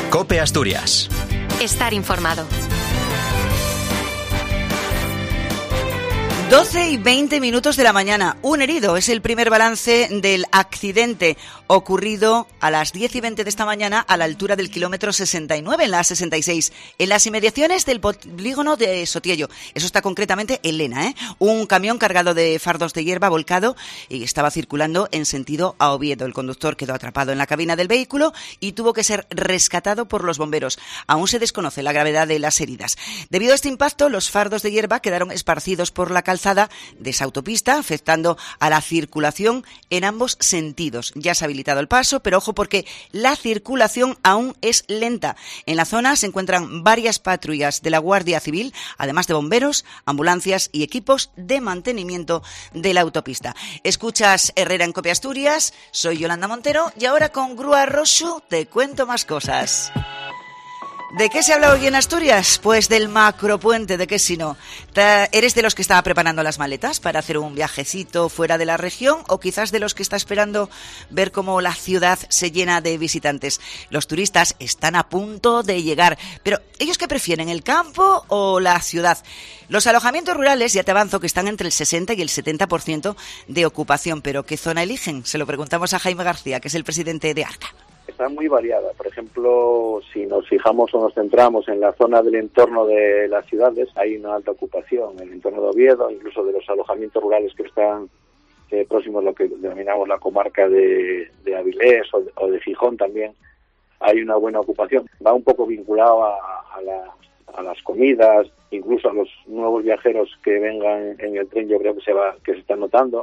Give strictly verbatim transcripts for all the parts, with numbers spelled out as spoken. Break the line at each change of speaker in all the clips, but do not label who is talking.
COPE Asturias.
Estar informado.
doce y veinte minutos de la mañana. Un herido es el primer balance del accidente ocurrido a las diez y veinte de esta mañana a la altura del kilómetro sesenta y nueve en la A sesenta y seis, en las inmediaciones del polígono de Sotiello. Eso está concretamente en Lena, ¿eh? Un camión cargado de fardos de hierba volcado y estaba circulando en sentido a Oviedo. El conductor quedó atrapado en la cabina del vehículo y tuvo que ser rescatado por los bomberos. Aún se desconoce la gravedad de las heridas. Debido a este impacto, los fardos de hierba quedaron esparcidos por la calzada de esa autopista, afectando a la circulación en ambos sentidos. Ya se ha habilitado el paso, pero ojo porque la circulación aún es lenta. En la zona se encuentran varias patrullas de la Guardia Civil, además de bomberos, ambulancias y equipos de mantenimiento de la autopista. Escuchas Herrera en COPE Asturias, soy Yolanda Montero y ahora con Grúa Rosu te cuento más cosas. ¿De qué se habla hoy en Asturias? Pues del macropuente, ¿de qué si no? ¿Eres de los que estaba preparando las maletas para hacer un viajecito fuera de la región o quizás de los que está esperando ver cómo la ciudad se llena de visitantes? Los turistas están a punto de llegar, pero ¿ellos qué prefieren, el campo o la ciudad? Los alojamientos rurales, ya te avanzo, que están entre el sesenta y el setenta por ciento de ocupación, pero ¿qué zona eligen? Se lo preguntamos a Jaime García, que es el presidente de ARCA.
Está muy variada. Por ejemplo, si nos fijamos o nos centramos en la zona del entorno de las ciudades, hay una alta ocupación. En el entorno de Oviedo, incluso de los alojamientos rurales que están eh, próximos a lo que denominamos la comarca de, de Avilés o de, o de Gijón también, hay una buena ocupación. Va un poco vinculado a, a, la, a las comidas, incluso a los nuevos viajeros que vengan en el tren, yo creo que se va que se están notando.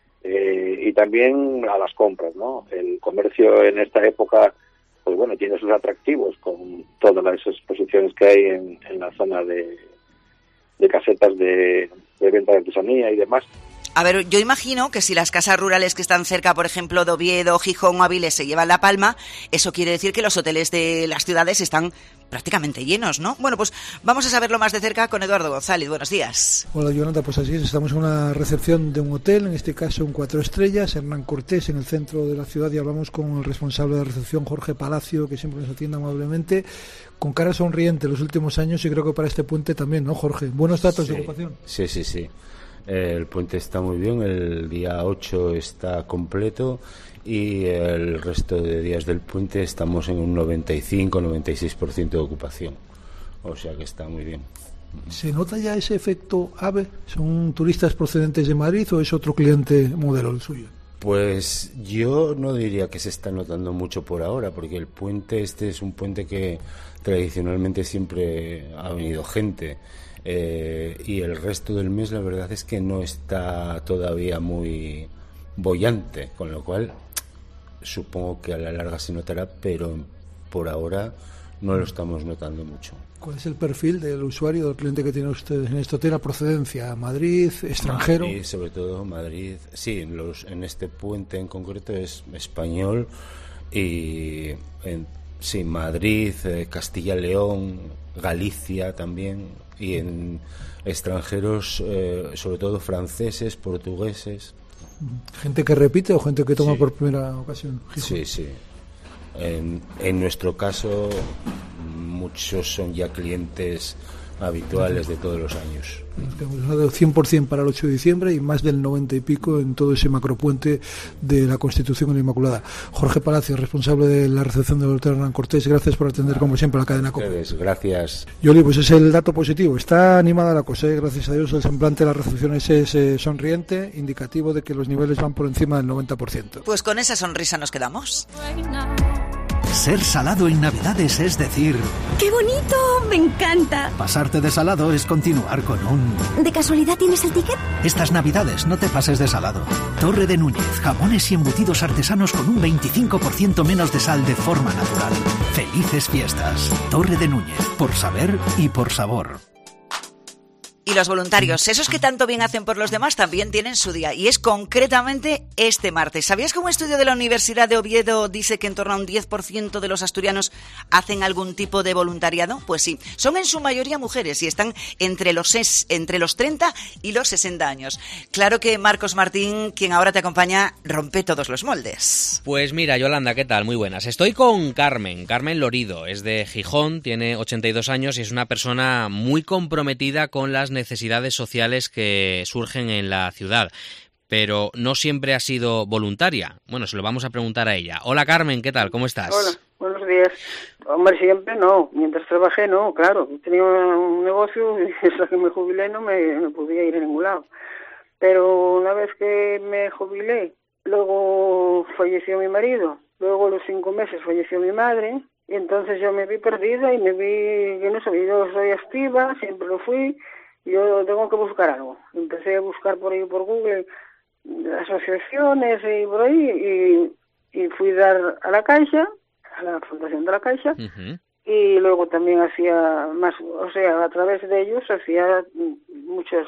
Eh, y también a las compras, ¿no? El comercio en esta época, pues bueno, tiene sus atractivos con todas las exposiciones que hay en, en la zona de, de casetas de, de venta de artesanía y demás.
A ver, yo imagino que si las casas rurales que están cerca, por ejemplo, de Oviedo, Gijón o Avilés se llevan la palma, eso quiere decir que los hoteles de las ciudades están prácticamente llenos, ¿no? Bueno, pues vamos a saberlo más de cerca con Eduardo González. Buenos días.
Hola, Yolanda, pues así es. Estamos en una recepción de un hotel, en este caso un cuatro estrellas, Hernán Cortés, en el centro de la ciudad, y hablamos con el responsable de recepción, Jorge Palacio, que siempre nos atiende amablemente, con cara sonriente los últimos años, y creo que para este puente también, ¿no, Jorge? Buenos datos
sí,
de ocupación.
Sí, sí, sí. El puente está muy bien, el día ocho está completo y el resto de días del puente estamos en un noventa y cinco a noventa y seis por ciento de ocupación, o sea que está muy bien.
¿Se nota ya ese efecto AVE? ¿Son turistas procedentes de Madrid o es otro cliente modelo el suyo?
Pues yo no diría que se está notando mucho por ahora, porque el puente este es un puente que tradicionalmente siempre ha venido gente. Eh, y el resto del mes la verdad es que no está todavía muy boyante, con lo cual supongo que a la larga se notará, pero por ahora no lo estamos notando mucho.
¿Cuál es el perfil del usuario, del cliente que tienen ustedes en este hotel? ¿La procedencia? ¿Madrid? ¿Extranjero?
Madrid, sobre todo Madrid. Sí, los, en este puente en concreto es español y en, sí, Madrid, eh, Castilla-León, Galicia también. Y en extranjeros, eh, sobre todo franceses, portugueses.
¿Gente que repite o gente que toma
sí.
por primera ocasión?
Sí, sí. En, en nuestro caso, muchos son ya clientes habituales de todos los años.
Tenemos cien por ciento para el ocho de diciembre y más del noventa y pico en todo ese macropuente de la Constitución en la Inmaculada. Jorge Palacio, responsable de la recepción del Hotel Hernán Cortés, gracias por atender como siempre a la cadena COPE.
Gracias.
Yoli, pues es el dato positivo. Está animada la cosa, ¿eh? Gracias a Dios el semblante de la recepción es, es eh, sonriente, indicativo de que los niveles van por encima del noventa por ciento.
Pues con esa sonrisa nos quedamos.
Ser salado en Navidades es decir...
¡Qué bonito! ¡Me encanta!
Pasarte de salado es continuar con un...
¿De casualidad tienes el ticket?
Estas Navidades no te pases de salado. Torre de Núñez, jamones y embutidos artesanos con un veinticinco por ciento menos de sal de forma natural. Felices fiestas. Torre de Núñez, por saber y por sabor.
Y los voluntarios, esos que tanto bien hacen por los demás, también tienen su día. Y es concretamente este martes. ¿Sabías que un estudio de la Universidad de Oviedo dice que en torno a un diez por ciento de los asturianos hacen algún tipo de voluntariado? Pues sí, son en su mayoría mujeres y están entre los, ses, entre los treinta y los sesenta años. Claro que Marcos Martín, quien ahora te acompaña, rompe todos los moldes.
Pues mira, Yolanda, ¿qué tal? Muy buenas. Estoy con Carmen, Carmen Lorido. Es de Gijón, tiene ochenta y dos años y es una persona muy comprometida con las necesidades sociales que surgen en la ciudad, pero no siempre ha sido voluntaria. Bueno, se lo vamos a preguntar a ella. Hola Carmen, ¿qué tal? ¿Cómo estás?
Hola, buenos días. Hombre, siempre no, mientras trabajé no, claro, tenía un negocio y hasta que me jubilé no me, no podía ir a ningún lado. Pero una vez que me jubilé, luego falleció mi marido, luego a los cinco meses falleció mi madre, y entonces yo me vi perdida y me vi que no sabía, yo soy activa, siempre lo fui. Yo tengo que buscar algo. Empecé a buscar por ahí por Google asociaciones y por ahí y, y fui a dar a la Caixa, a la Fundación de la Caixa, uh-huh. Y luego también hacía más, o sea, a través de ellos hacía muchas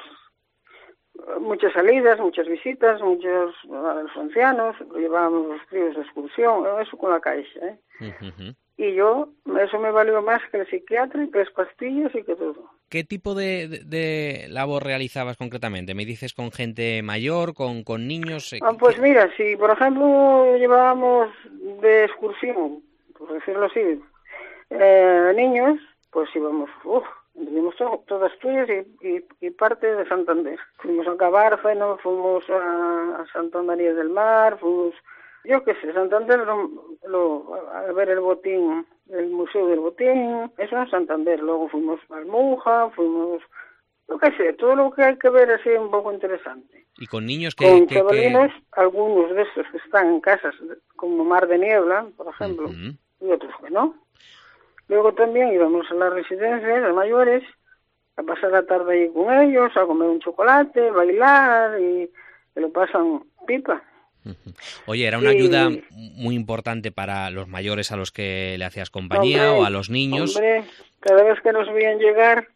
muchas salidas, muchas visitas, muchos a los ancianos, llevábamos los críos de excursión, eso con la Caixa, ¿eh? Uh-huh. Y yo, eso me valió más que el psiquiatra y que las pastillas y que todo.
¿Qué tipo de, de, de labor realizabas concretamente? ¿Me dices con gente mayor, con, con niños?
Ah, pues mira, si por ejemplo llevábamos de excursión, por decirlo así, eh, niños, pues íbamos, uff, vimos to, todas Asturias y, y, y parte de Santander. Fuimos a Cabárceno, fuimos a, a Santa María del Mar, fuimos... Yo qué sé, Santander, lo, lo, a ver el botín, el Museo del Botín, eso en Santander. Luego fuimos a Almuja, fuimos, yo qué sé, todo lo que hay que ver así un poco interesante.
¿Y con niños que...?
Con
que,
chavalinos,
que...
algunos de estos que están en casas, como Mar de Niebla, por ejemplo, uh-huh. Y otros que no. Luego también íbamos a las residencias de mayores, a pasar la tarde allí con ellos, a comer un chocolate, bailar, y que lo pasan pipa.
Oye, ¿era una sí. ayuda muy importante para los mayores a los que le hacías compañía, hombre, o a los niños?
Hombre, cada vez que nos veían llegar...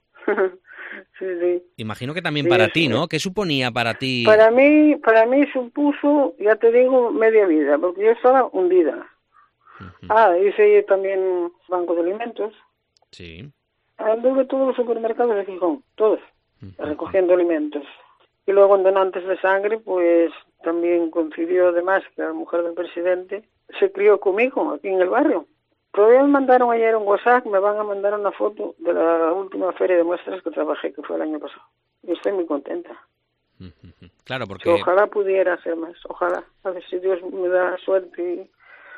sí, sí.
Imagino que también
sí,
para
sí.
ti, ¿no? ¿Qué suponía para ti?
Para mí, para mí supuso, ya te digo, media vida, porque yo estaba hundida. Uh-huh. Ah, hice también banco de alimentos.
Sí.
Anduve todos los supermercados de Gijón, todos, uh-huh. recogiendo alimentos. Y luego en donantes de sangre, pues también coincidió además que la mujer del presidente se crió conmigo aquí en el barrio. Todavía me mandaron ayer un WhatsApp, me van a mandar una foto de la última feria de muestras que trabajé, que fue el año pasado. Y estoy muy contenta.
Claro, porque...
Que ojalá pudiera hacer más, ojalá. A ver si Dios me da suerte y...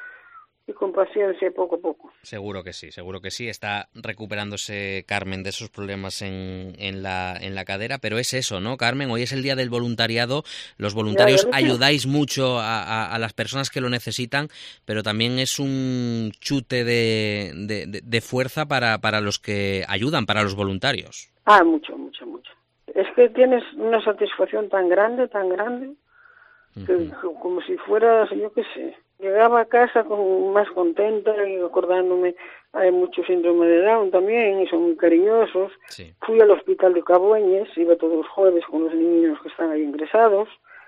y con paciencia poco a poco.
Seguro que sí, seguro que sí. Está recuperándose Carmen de esos problemas en, en, la, en la cadera, pero es eso, ¿no, Carmen? Hoy es el día del voluntariado. Los voluntarios ya, ya ayudáis mucho a, a, a las personas que lo necesitan, pero también es un chute de, de, de, de fuerza para, para los que ayudan, para los voluntarios.
Ah, mucho, mucho, mucho. Es que tienes una satisfacción tan grande, tan grande, que uh-huh. como si fueras, yo qué sé... Llegaba a casa con más contenta y acordándome, hay mucho síndrome de Down también y son muy cariñosos.
Sí.
Fui al hospital de Cabueñes, iba todos los jueves con los niños que están ahí ingresados.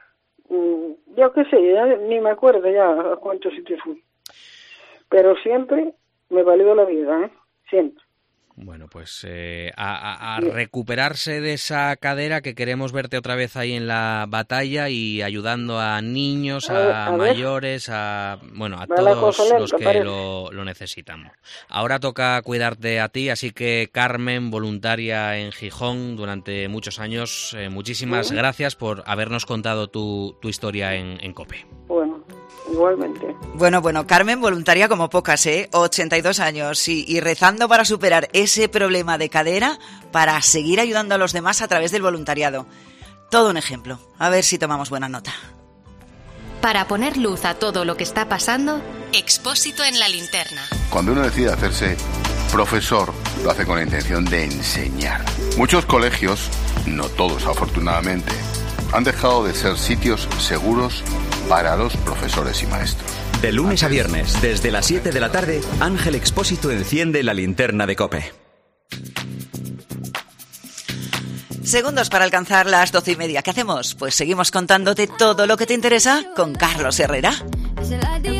Yo qué sé, ya ni me acuerdo ya a cuántos sitios fui. Pero siempre me valió la vida, ¿eh? Siempre.
Bueno, pues eh, a, a, a recuperarse de esa cadera, que queremos verte otra vez ahí en la batalla y ayudando a niños, a, a, a mayores, a bueno a todos lenta, los que lo, lo necesitan. Ahora toca cuidarte a ti, así que Carmen, voluntaria en Gijón durante muchos años, eh, muchísimas ¿Sí? gracias por habernos contado tu, tu historia en, en COPE.
Bueno. Igualmente.
Bueno, bueno, Carmen, voluntaria como pocas, ¿eh? ochenta y dos años y, y rezando para superar ese problema de cadera, para seguir ayudando a los demás a través del voluntariado. Todo un ejemplo. A ver si tomamos buena nota.
Para poner luz a todo lo que está pasando, Expósito en la linterna.
Cuando uno decide hacerse profesor, lo hace con la intención de enseñar. Muchos colegios, no todos afortunadamente, han dejado de ser sitios seguros para los profesores y maestros.
De lunes a viernes, desde las siete de la tarde, Ángel Expósito enciende la linterna de COPE.
segundos para alcanzar las doce y media. ¿Qué hacemos? Pues seguimos contándote todo lo que te interesa con Carlos Herrera.